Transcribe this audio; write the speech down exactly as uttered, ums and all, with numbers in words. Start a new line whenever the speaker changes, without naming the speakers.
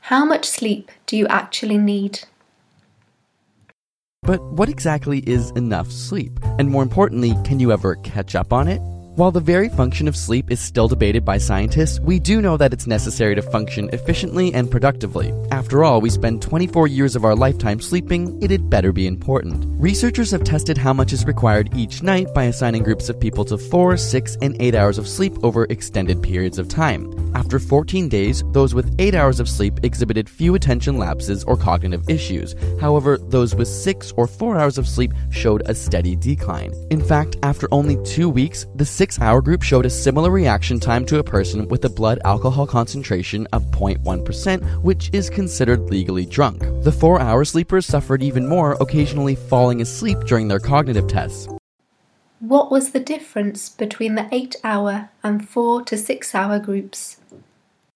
How much sleep do you actually need?
But what exactly is enough sleep? And more importantly, can you ever catch up on it? While the very function of sleep is still debated by scientists, we do know that it's necessary to function efficiently and productively. After all, we spend twenty-four years of our lifetime sleeping, it had better be important. Researchers have tested how much is required each night by assigning groups of people to four, six, and eight hours of sleep over extended periods of time. After fourteen days, those with eight hours of sleep exhibited few attention lapses or cognitive issues. However, those with six or four hours of sleep showed a steady decline. In fact, after only two weeks, the six-hour group showed a similar reaction time to a person with a blood alcohol concentration of zero point one percent, which is considered legally drunk. The four-hour sleepers suffered even more, occasionally falling asleep during their cognitive tests.
What was the difference between the eight-hour and four to six-hour groups?